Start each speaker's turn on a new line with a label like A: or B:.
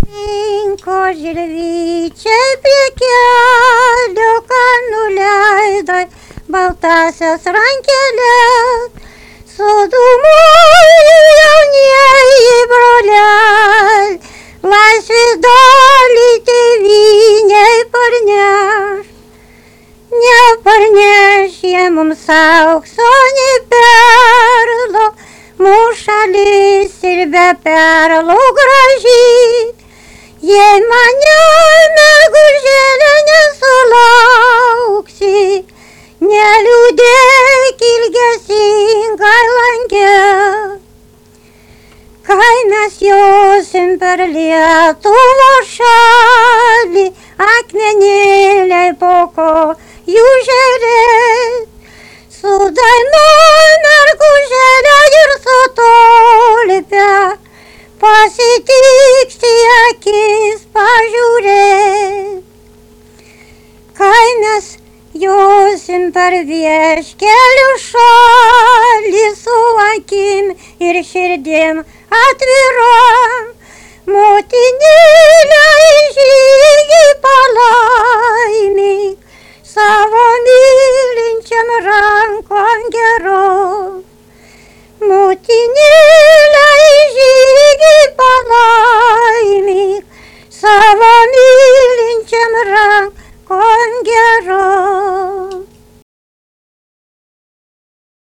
A: Inko žilvyčia prie kelio, ką nuleido baltasias rankeles. Sudūmojo jaunieji broliai, laisvės dalį tėvynei parneš. Neparneš jie mums aukso, nei perlo, mūsų šalis ir be perlo graži. Jei mane mergužėlė nesulauksi, neliūdėk ilgesingai lange. Kai mes josim per Lietuvos šalį, akmenėliai po kojų žėrės. Su dainom mergužėlė ir su tolipė, pasitiksi akis pažiūrėt. Kai mes josim per vieškelių šalį, su akim ir širdim atvirom, motinėlę į žygį palaikom.